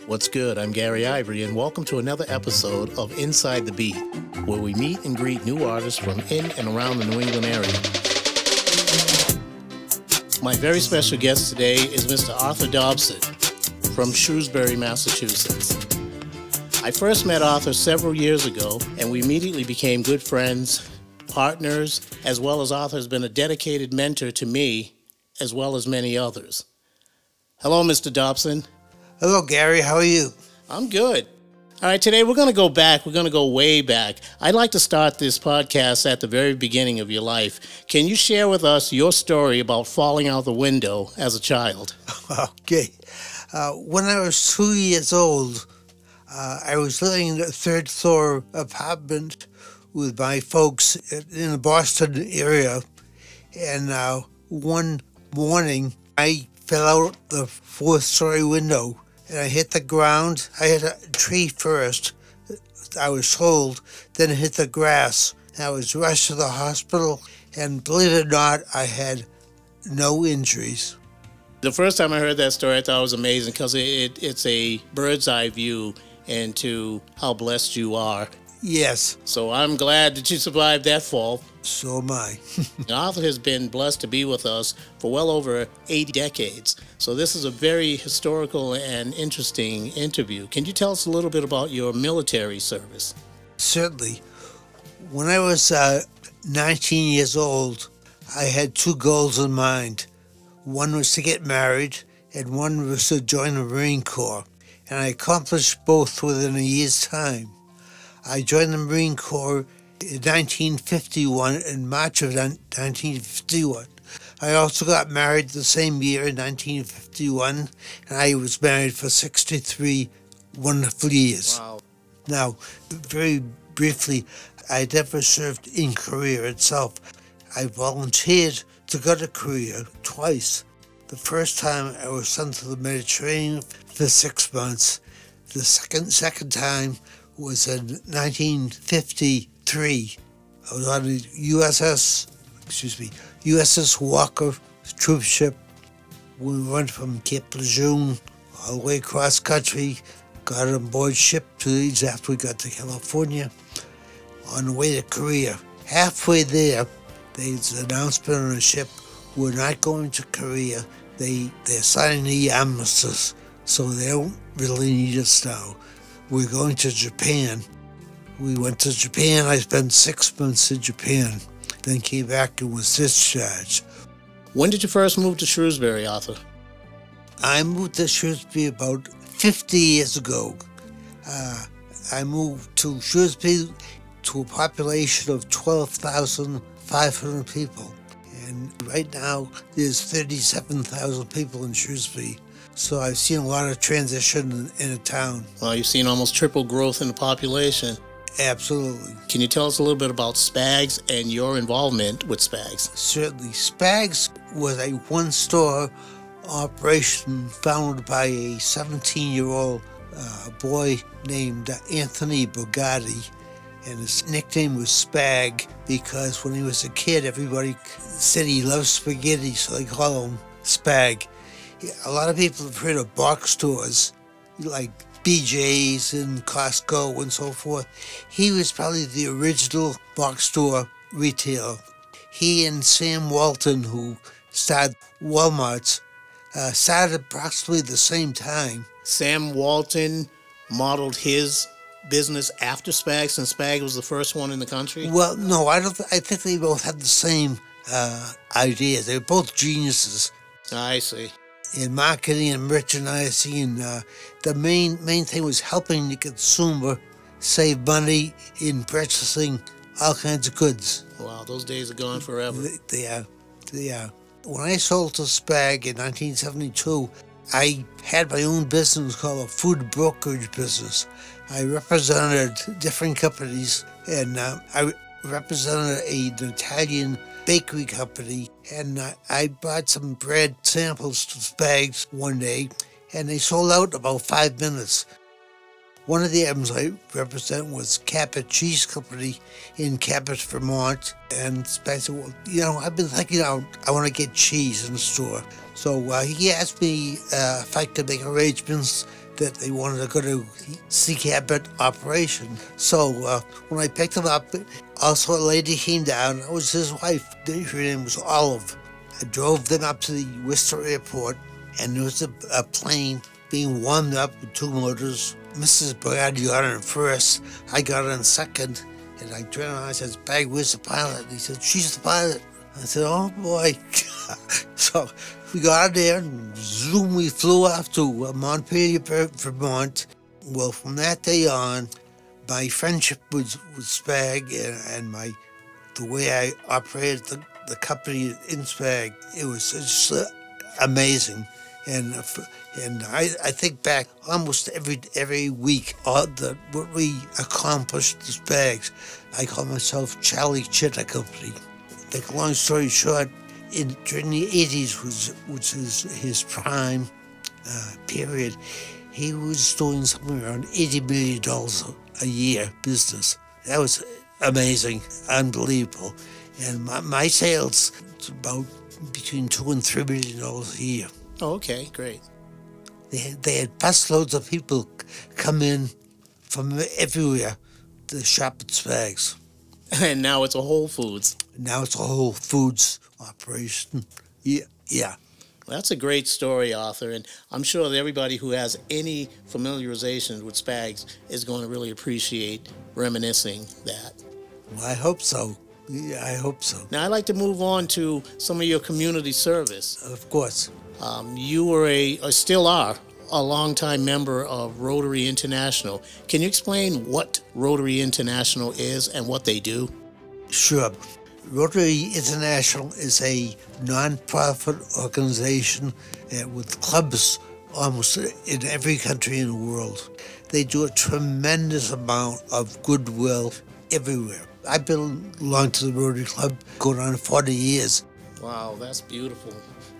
What's good? I'm Gary Ivory, and welcome to another episode of Inside the Beat, where we meet and greet new artists from in and around the New England area. My very special guest today is Mr. Arthur Dobson from Shrewsbury, Massachusetts. I first met Arthur several years ago, and we immediately became good friends, partners, as well as Arthur has been a dedicated mentor to me, as well as many others. Hello, Mr. Dobson. Hello, Gary. How are you? I'm good. All right, today we're going to go back. We're going to go way back. I'd like to start this podcast at the very beginning of your life. Can you share with us your story about falling out the window as a child? Okay. When I was 2 years old, I was living in a third-floor apartment with my folks in the Boston area, and one morning I fell out the fourth-story window. And I hit the ground. I hit a tree first, I was told, then hit the grass. I was rushed to the hospital, and believe it or not, I had no injuries. The first time I heard that story, I thought it was amazing because it's a bird's eye view into how blessed you are. Yes. So I'm glad that you survived that fall. So am I. Arthur has been blessed to be with us for well over 80 decades. So this is a very historical and interesting interview. Can you tell us a little bit about your military service? Certainly. When I was 19 years old, I had two goals in mind. One was to get married, and one was to join the Marine Corps. And I accomplished both within a year's time. I joined the Marine Corps in 1951, in March of 1951. I also got married the same year in 1951, and I was married for 63 wonderful years. Wow. Now, very briefly, I never served in Korea itself. I volunteered to go to Korea twice. The first time I was sent to the Mediterranean for 6 months. The second time was in 1953. I was on the USS Walker troop ship. We went from Cape Lejeune all the way across country, got on board ship 2 days after we got to California, on the way to Korea. Halfway there, there's an announcement on the ship, we're not going to Korea. They're signing the armistice, so they don't really need us now. We're going to Japan. We went to Japan. I spent 6 months in Japan, then came back and was discharged. When did you first move to Shrewsbury, Arthur? I moved to Shrewsbury about 50 years ago. I moved to Shrewsbury to a population of 12,500 people. And right now, there's 37,000 people in Shrewsbury. So I've seen a lot of transition in a town. Well, you've seen almost triple growth in the population. Absolutely. Can you tell us a little bit about Spags and your involvement with Spags? Certainly. Spags was a one-store operation founded by a 17-year-old boy named Anthony Bugatti. And his nickname was Spag because when he was a kid, everybody said he loved spaghetti, so they call him Spag. A lot of people have heard of box stores, like BJ's and Costco and so forth. He was probably the original box store retailer. He and Sam Walton, who started Walmart's, started approximately the same time. Sam Walton modeled his business after Spag, since Spag was the first one in the country? Well, no, I think they both had the same idea. They were both geniuses. I see. In marketing and merchandising, and the main thing was helping the consumer save money in purchasing all kinds of goods. Wow, those days are gone forever. They are. When I sold to Spag in 1972, I had my own business called a food brokerage business. I represented different companies, and I represented an Italian bakery company, and I bought some bread samples to Spags one day, and they sold out in about 5 minutes. One of the items I represent was Cabot Cheese Company in Cabot, Vermont. And I said, well, you know, I've been thinking I want to get cheese in the store. So he asked me if I could make arrangements that they wanted to go to sea cabin operation. So when I picked them up, also a lady came down. It was his wife. Her name was Olive. I drove them up to the Worcester airport, and there was a plane being warmed up with two motors. Mrs. Bugatti got on first. I got on second, and I turned around and I said, "Bag, where's the pilot?" And he said, "She's the pilot." I said, "Oh boy." So we got out there and zoom, we flew off to Montpelier, Vermont. Well, from that day on, my friendship with Spag and the way I operated the company in Spag, it was just amazing. And I think back almost every week what we accomplished as Spags. I call myself Charlie Chitta Company. Make a long story short, during the 80s, which is his prime period, he was doing somewhere around $80 million a year business. That was amazing, unbelievable. And my sales, it's about between $2 and $3 million a year. Oh, okay, great. They had busloads of people come in from everywhere to shop at Spags. And now it's a Whole Foods. Now it's a Whole Foods operation. Yeah. That's a great story, Arthur, and I'm sure that everybody who has any familiarization with Spags is going to really appreciate reminiscing that. Well, I hope so. Yeah, I hope so. Now, I'd like to move on to some of your community service. Of course. You were still are, a longtime member of Rotary International. Can you explain what Rotary International is and what they do? Sure. Rotary International is a non-profit organization with clubs almost in every country in the world. They do a tremendous amount of goodwill everywhere. I belong to the Rotary Club going on 40 years. Wow, that's beautiful.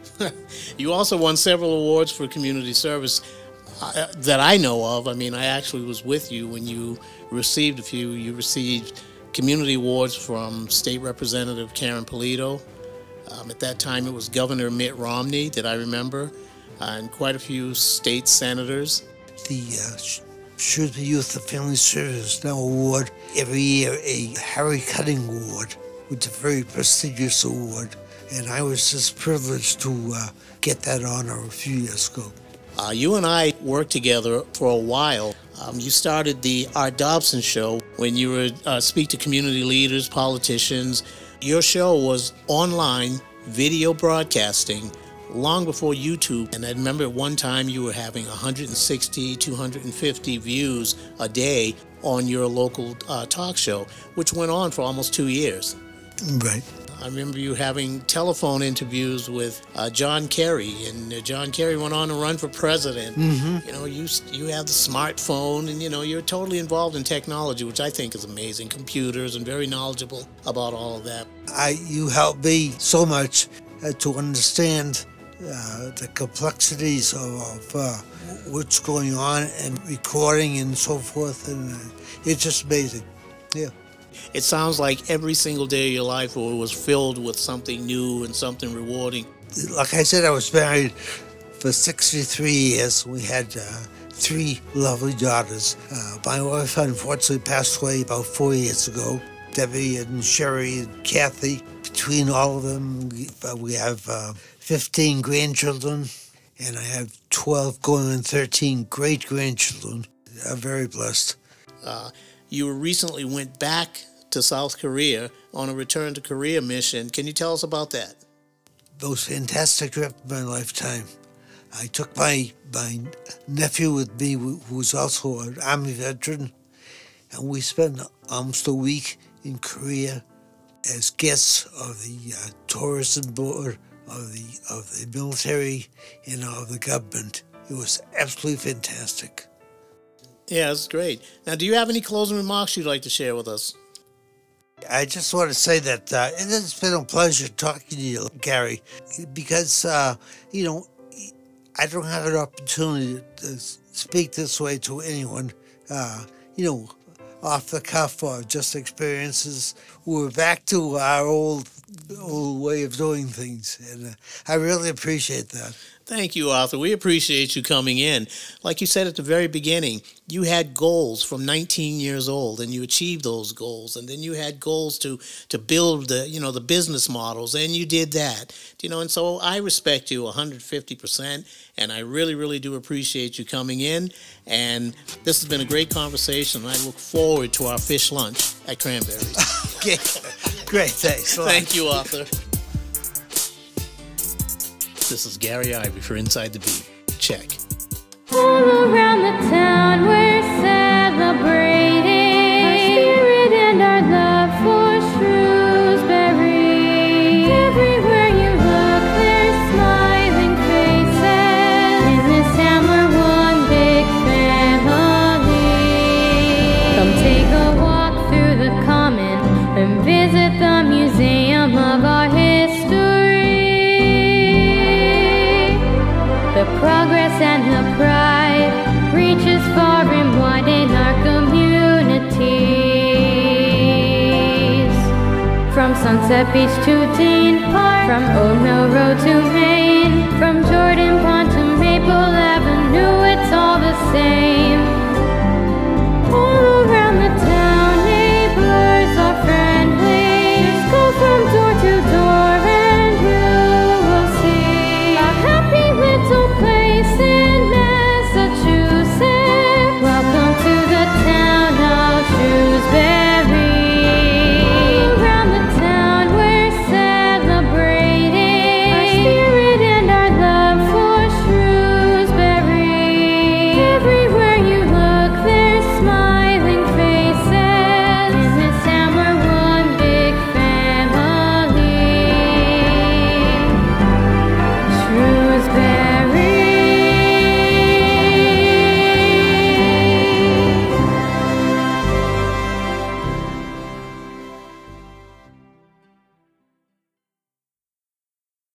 You also won several awards for community service that I know of. I mean, I actually was with you when you received a few. You received community awards from State Representative Karen Polito. At that time, it was Governor Mitt Romney that I remember, and quite a few state senators. The Shrewsbury Youth and Family Service now award every year a Harry Cutting Award, which is a very prestigious award. And I was just privileged to get that honor a few years ago. You and I worked together for a while. You started the Art Dobson Show when you would speak to community leaders, politicians. Your show was online video broadcasting long before YouTube. And I remember at one time you were having 160, 250 views a day on your local talk show, which went on for almost 2 years. Right. I remember you having telephone interviews with John Kerry, and John Kerry went on to run for president. Mm-hmm. You know, you have the smartphone, and you're totally involved in technology, which I think is amazing. Computers, and very knowledgeable about all of that. You helped me so much to understand the complexities of what's going on and recording and so forth, and it's just amazing. Yeah. It sounds like every single day of your life was filled with something new and something rewarding. Like I said, I was married for 63 years. We had 3 lovely daughters. My wife unfortunately passed away about 4 years ago. Debbie and Sherry and Kathy. Between all of them, we have 15 grandchildren, and I have 12 going on 13 great-grandchildren. I'm very blessed. You recently went back to South Korea on a Return to Korea mission. Can you tell us about that? Most fantastic trip of my lifetime. I took my nephew with me, who was also an Army veteran, and we spent almost a week in Korea as guests of the tourism board, of the military, and of the government. It was absolutely fantastic. Yeah, it's great. Now, do you have any closing remarks you'd like to share with us? I just want to say that it has been a pleasure talking to you, Gary, because, I don't have an opportunity to speak this way to anyone, off the cuff or just experiences. We're back to our old old way of doing things, and I really appreciate that. Thank you, Arthur. We appreciate you coming in. Like you said at the very beginning, you had goals from 19 years old, and you achieved those goals. And then you had goals to build the business models, and you did that. And so I respect you 150%, and I really, really do appreciate you coming in. And this has been a great conversation. I look forward to our fish lunch at Cranberries. Okay, great. Thanks. Thank you, Arthur. This is Gary Ivey for Inside the Beat. Check. All around the town we're celebrating our spirit and our love for Shrewsbury. Everywhere you look there's smiling faces. In this town we're one big family. Come take a walk through the common and visit the museum of our history. The progress and the pride reaches far and wide in our communities. From Sunset Beach to Dean Park, from Old Mill Road to Maine, from Jordan Pond to Maple Avenue, it's all the same.